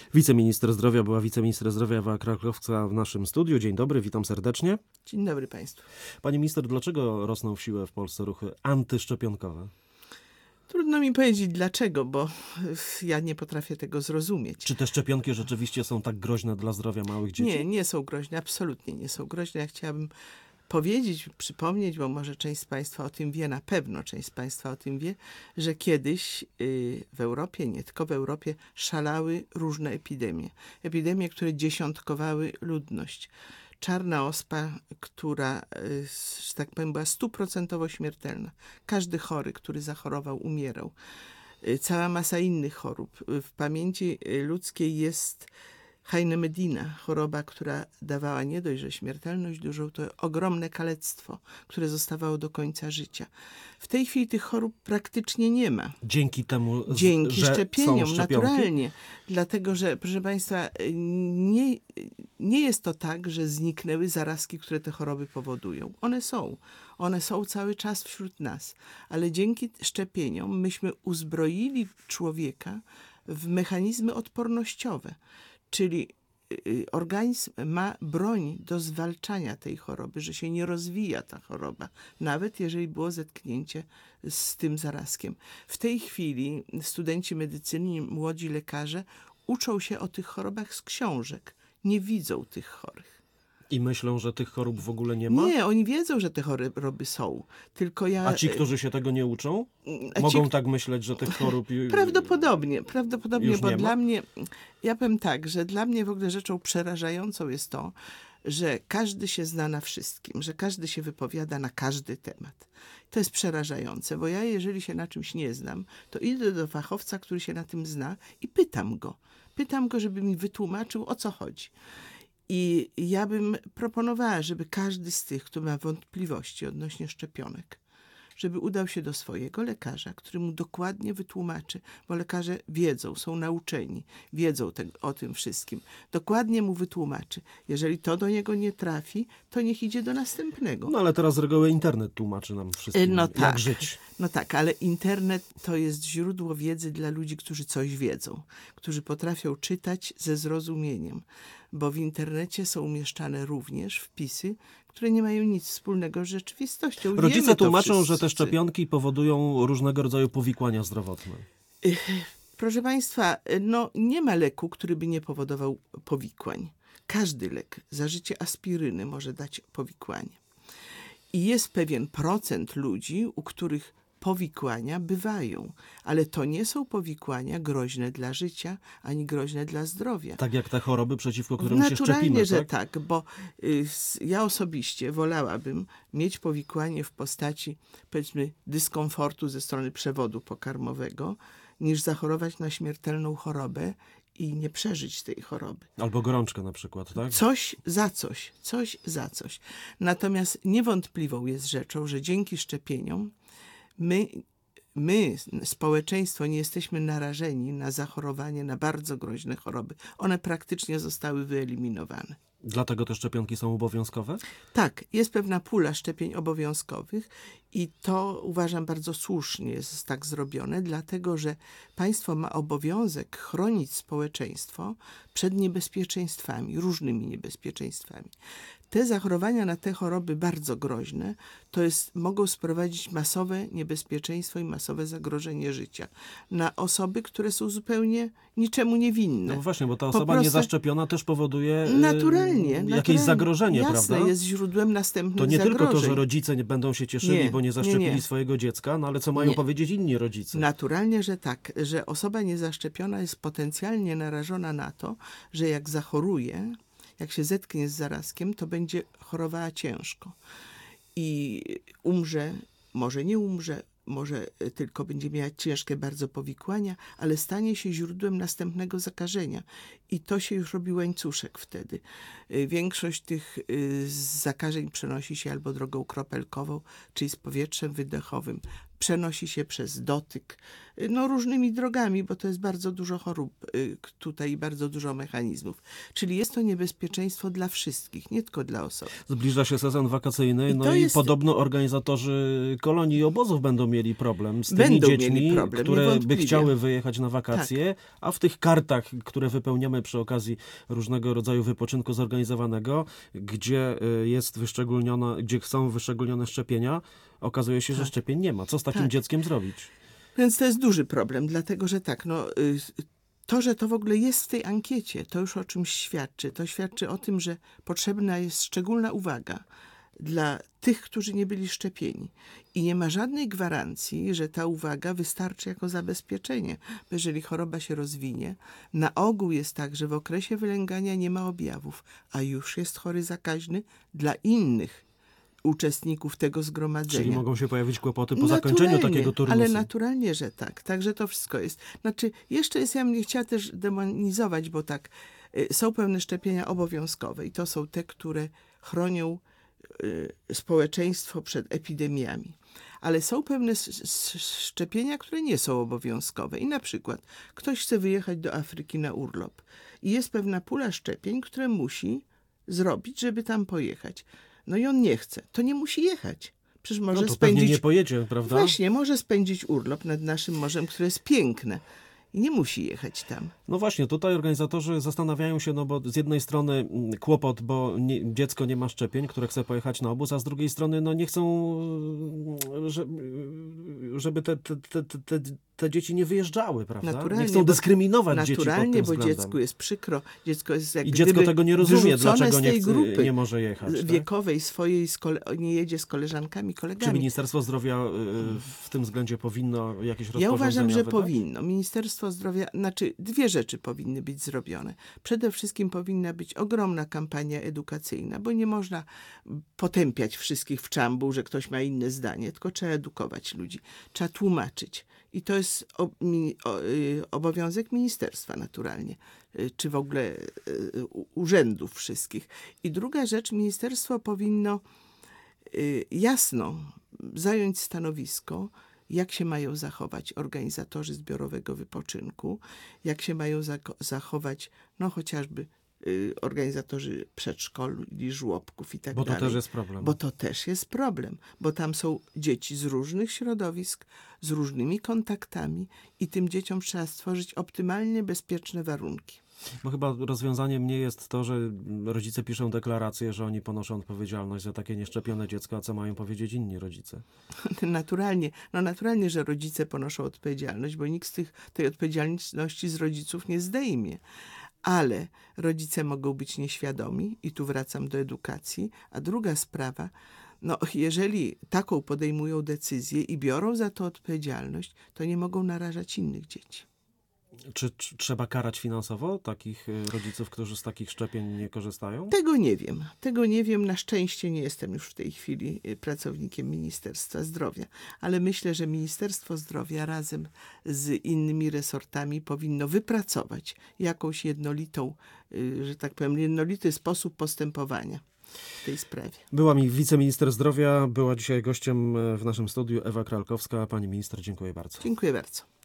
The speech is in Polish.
Wiceminister zdrowia, była wiceminister zdrowia Ewa Krakowska w naszym studiu. Dzień dobry, witam serdecznie. Dzień dobry Państwu. Pani minister, dlaczego rosną w siłę w Polsce ruchy antyszczepionkowe? Trudno mi powiedzieć dlaczego, bo ja nie potrafię tego zrozumieć. Czy te szczepionki rzeczywiście są tak groźne dla zdrowia małych dzieci? Nie są groźne, absolutnie nie są groźne. Ja chciałabym powiedzieć, przypomnieć, bo może część z Państwa o tym wie, na pewno część z Państwa o tym wie, że kiedyś w Europie, nie tylko w Europie, szalały różne epidemie. Epidemie, które dziesiątkowały ludność. Czarna ospa, która, że tak powiem, była 100% śmiertelna. Każdy chory, który zachorował, umierał. Cała masa innych chorób. W pamięci ludzkiej jest Hajnemedina, choroba, która dawała nie dość, że śmiertelność dużą, to ogromne kalectwo, które zostawało do końca życia. W tej chwili tych chorób praktycznie nie ma. Dzięki temu, Dzięki że szczepieniom, są szczepionki? naturalnie. Dlatego, że, proszę Państwa, nie jest to tak, że zniknęły zarazki, które te choroby powodują. One są. One są cały czas wśród nas. Ale dzięki szczepieniom myśmy uzbroili człowieka w mechanizmy odpornościowe. Czyli organizm ma broń do zwalczania tej choroby, że się nie rozwija ta choroba, nawet jeżeli było zetknięcie z tym zarazkiem. W tej chwili studenci medycyny, młodzi lekarze uczą się o tych chorobach z książek. Nie widzą tych chorych. I myślą, że tych chorób w ogóle nie ma? Nie, oni wiedzą, że te choroby są. Tylko ja... A ci, którzy się tego nie uczą? Mogą tak myśleć, że tych chorób Prawdopodobnie, już bo nie ma? dla mnie, ja powiem tak, że dla mnie w ogóle rzeczą przerażającą jest to, że każdy się zna na wszystkim, że każdy się wypowiada na każdy temat. To jest przerażające, bo ja jeżeli się na czymś nie znam, to idę do fachowca, który się na tym zna i pytam go. Pytam go, żeby mi wytłumaczył, o co chodzi. I ja bym proponowała, żeby każdy z tych, kto ma wątpliwości odnośnie szczepionek, żeby udał się do swojego lekarza, który mu dokładnie wytłumaczy, bo lekarze wiedzą, są nauczeni, wiedzą o tym wszystkim. Dokładnie mu wytłumaczy. Jeżeli to do niego nie trafi, to niech idzie do następnego. No ale teraz z reguły internet tłumaczy nam wszystkim, jak żyć. No tak, ale internet to jest źródło wiedzy dla ludzi, którzy coś wiedzą, którzy potrafią czytać ze zrozumieniem, bo w internecie są umieszczane również wpisy, które nie mają nic wspólnego z rzeczywistością. Rodzice tłumaczą, że te szczepionki powodują różnego rodzaju powikłania zdrowotne. Proszę Państwa, nie ma leku, który by nie powodował powikłań. Każdy lek, zażycie aspiryny może dać powikłanie. I jest pewien procent ludzi, u których powikłania bywają, ale to nie są powikłania groźne dla życia, ani groźne dla zdrowia. Tak jak te choroby, przeciwko którym się szczepimy, Naturalnie, że tak? tak, bo ja osobiście wolałabym mieć powikłanie w postaci, powiedzmy, dyskomfortu ze strony przewodu pokarmowego, niż zachorować na śmiertelną chorobę i nie przeżyć tej choroby. Albo gorączkę na przykład, tak? Coś za coś. Natomiast niewątpliwą jest rzeczą, że dzięki szczepieniom my, społeczeństwo, nie jesteśmy narażeni na zachorowanie na bardzo groźne choroby. One praktycznie zostały wyeliminowane. Dlatego te szczepionki są obowiązkowe? Tak, jest pewna pula szczepień obowiązkowych i to uważam bardzo słusznie jest tak zrobione, dlatego że państwo ma obowiązek chronić społeczeństwo przed niebezpieczeństwami, różnymi niebezpieczeństwami. Te zachorowania na te choroby bardzo groźne mogą sprowadzić masowe niebezpieczeństwo i masowe zagrożenie życia na osoby, które są zupełnie niczemu niewinne. No właśnie, bo ta osoba niezaszczepiona też powoduje naturalnie, zagrożenie, jasne, prawda? jest źródłem następnych to nie zagrożeń. tylko to, że rodzice nie będą się cieszyli, bo nie zaszczepili swojego dziecka, no ale co mają powiedzieć inni rodzice? Naturalnie, że tak, że osoba niezaszczepiona jest potencjalnie narażona na to, że jak zachoruje, jak się zetknie z zarazkiem, to będzie chorowała ciężko i umrze, może nie umrze, może tylko będzie miała ciężkie bardzo powikłania, ale stanie się źródłem następnego zakażenia. I to się już robi łańcuszek wtedy. Większość tych zakażeń przenosi się albo drogą kropelkową, czyli z powietrzem wydechowym. Przenosi się przez dotyk, no, różnymi drogami, bo to jest bardzo dużo chorób tutaj i bardzo dużo mechanizmów. Czyli jest to niebezpieczeństwo dla wszystkich, nie tylko dla osoby. Zbliża się sezon wakacyjny, I to i jest- podobno organizatorzy kolonii i obozów będą mieli problem z tymi Będą mieli dziećmi, problem, które by niewątpliwie. chciały wyjechać na wakacje, a w tych kartach, które wypełniamy przy okazji różnego rodzaju wypoczynku zorganizowanego, gdzie jest wyszczególniona, gdzie są wyszczególnione szczepienia, okazuje się, że szczepień nie ma. Co z takim Tak. dzieckiem zrobić? Więc to jest duży problem, dlatego że tak, to, że to w ogóle jest w tej ankiecie, to już o czymś świadczy. To świadczy o tym, że potrzebna jest szczególna uwaga dla tych, którzy nie byli szczepieni. I nie ma żadnej gwarancji, że ta uwaga wystarczy jako zabezpieczenie. Bo jeżeli choroba się rozwinie, na ogół jest tak, że w okresie wylęgania nie ma objawów, a już jest chory zakaźny dla innych uczestników tego zgromadzenia. Czyli mogą się pojawić kłopoty po zakończeniu takiego turnusu. Ale naturalnie, że tak. Także to wszystko jest. Znaczy, jeszcze jest, ja bym nie chciała też demonizować, bo tak, są pewne szczepienia obowiązkowe i to są te, które chronią społeczeństwo przed epidemiami. Ale są pewne szczepienia, które nie są obowiązkowe. I na przykład ktoś chce wyjechać do Afryki na urlop i jest pewna pula szczepień, które musi zrobić, żeby tam pojechać. No i on nie chce. To nie musi jechać. Przecież może No to pewnie spędzić... nie pojedzie, prawda? Właśnie, może spędzić urlop nad naszym morzem, które jest piękne. I nie musi jechać tam. No właśnie, tutaj organizatorzy zastanawiają się, no bo z jednej strony kłopot, bo dziecko nie ma szczepień, które chce pojechać na obóz, a z drugiej strony no nie chcą, żeby te dzieci nie wyjeżdżały, prawda? Naturalnie, Nie chcą dyskryminować dzieci pod naturalnie, tym bo względem. dziecku jest przykro. Dziecko jest jak I dziecko gdyby tego nie rozumie, wyrzucone dlaczego z tej nie grupy nie może jechać. Tak? wiekowej swojej, nie jedzie z koleżankami, Czy kolegami. Ministerstwo Zdrowia w tym względzie powinno jakieś Ja rozporządzenia uważam, że wydać? powinno. Ministerstwo Zdrowia, znaczy dwie rzeczy powinny być zrobione. Przede wszystkim powinna być ogromna kampania edukacyjna, bo nie można potępiać wszystkich w czambu, że ktoś ma inne zdanie, tylko trzeba edukować ludzi. Trzeba tłumaczyć. I to jest obowiązek ministerstwa naturalnie, czy w ogóle urzędów wszystkich. I druga rzecz, ministerstwo powinno jasno zająć stanowisko, jak się mają zachować organizatorzy zbiorowego wypoczynku, jak się mają zachować no chociażby organizatorzy przedszkoli, żłobków i tak Bo to dalej. też jest problem. Bo to też jest problem, bo tam są dzieci z różnych środowisk, z różnymi kontaktami i tym dzieciom trzeba stworzyć optymalnie bezpieczne warunki. Bo chyba rozwiązaniem nie jest to, że rodzice piszą deklarację, że oni ponoszą odpowiedzialność za takie nieszczepione dziecko, a co mają powiedzieć inni rodzice? Naturalnie, że rodzice ponoszą odpowiedzialność, bo nikt z tej odpowiedzialności z rodziców nie zdejmie. Ale rodzice mogą być nieświadomi i tu wracam do edukacji. A druga sprawa, jeżeli taką podejmują decyzję i biorą za to odpowiedzialność, to nie mogą narażać innych dzieci. Czy trzeba karać finansowo takich rodziców, którzy z takich szczepień nie korzystają? Tego nie wiem. Na szczęście nie jestem już w tej chwili pracownikiem Ministerstwa Zdrowia, ale myślę, że Ministerstwo Zdrowia razem z innymi resortami powinno wypracować jakąś jednolity sposób postępowania w tej sprawie. Była mi wiceminister zdrowia, była dzisiaj gościem w naszym studiu Ewa Kralkowska. Pani minister, dziękuję bardzo. Dziękuję bardzo.